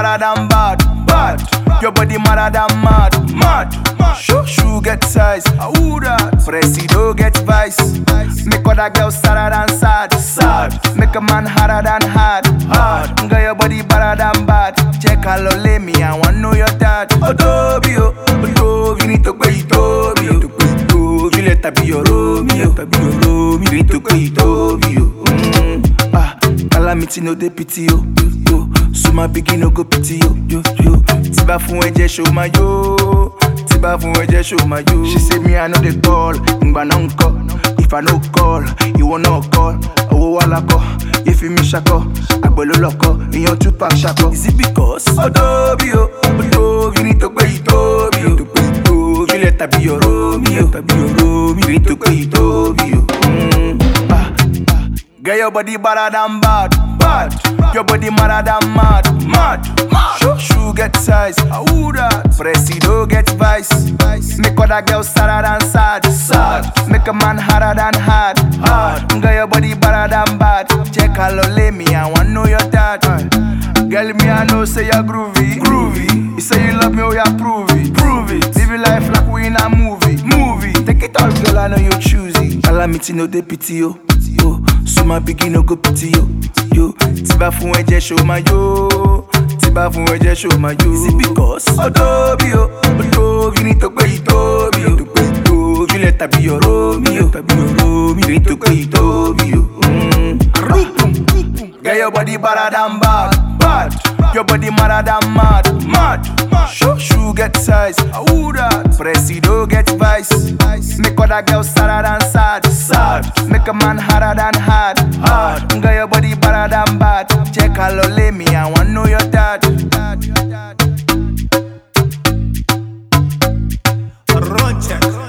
better than bad, bad. Your body madder than mad, mad. Shoe get size, who that? Presido get vice. Make other girls sadder than sad, sad. Make a man harder than hard, hard. Girl, your body better than bad. Check how lay me, I want know your dad. Odobio, you need to pay Tobio. You let her be your Romeo, you need to pay Tobio. Calamity no dey pity yo. So my begin no go pity yo. Tiba fun eje show my yo. Tiba fun eje show my yo. She say me I know the call, ngba no call. If I no call, you will not call. Owo wala ko, if you miss shako, agbolo loko, iyan Tupac shako. Is it because Odobio, you need to pay Tobio. You let her be your Romeo, you need to pay Tobio. Girl, your body better than bad, bad. Your body madder than mad, mad. Shoe get size, who that? Presido get vice. Make other girls sadder than sad, sad. Make a man harder than hard, hard. Girl, your body better than bad. Check how lay me, I want know your dad. Girl, me I know say you're groovy, groovy. You say you love me, oh yeah, prove it, prove it. Live your life like we in a movie, movie. Take it all, girl, I know you choosy. Calamity no dey pity yo. So my begin no go pity yo. Tiba fun eje show my yo. Tiba fun eje show my yo. Is it because Odobio, you need to pay Tobio. You let her be your Romeo, you need to pay Tobio. Girl, your body better than bad, bad. Your body madder than mad, mad. Shoe get size, who that? Presido get vice. Make other girls sadder than sad, sad. Make a man harder than hard, hard. Girl, your body better than bad. Check how lay me, I want know your dad. Run check.